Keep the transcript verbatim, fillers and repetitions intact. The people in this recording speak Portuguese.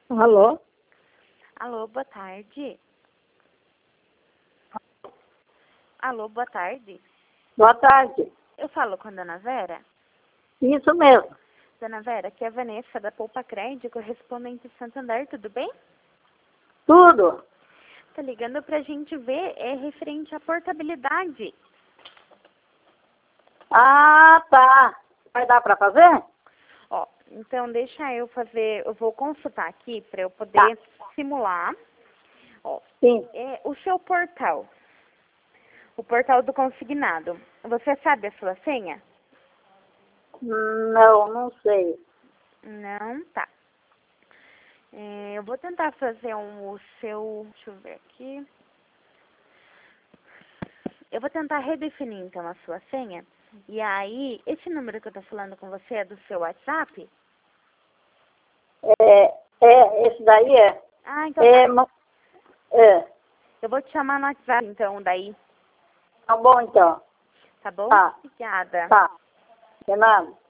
Alô? Alô, boa tarde. Alô, boa tarde. Boa tarde. Eu falo com a dona Vera? Isso mesmo. Dona Vera, aqui é a Vanessa da Poupa Crédito, correspondente Santander, tudo bem? Tudo. Tá ligando pra gente ver, é referente à portabilidade. Ah, tá. Vai dar para fazer? Ó, então deixa eu fazer, eu vou consultar aqui para eu poder Tá. simular. Ó, Sim. é o seu portal, o portal do consignado. Você sabe a sua senha? Não, não sei. Não, tá. É, eu vou tentar fazer um, o seu, deixa eu ver aqui. Eu vou tentar redefinir então a sua senha. E aí, esse número que eu tô falando com você é do seu WhatsApp? É, é, esse daí é. Ah, então É, tá. ma- é. Eu vou te chamar no WhatsApp então, daí. Tá bom então. Tá bom? Tá. Obrigada. Tá. De nada.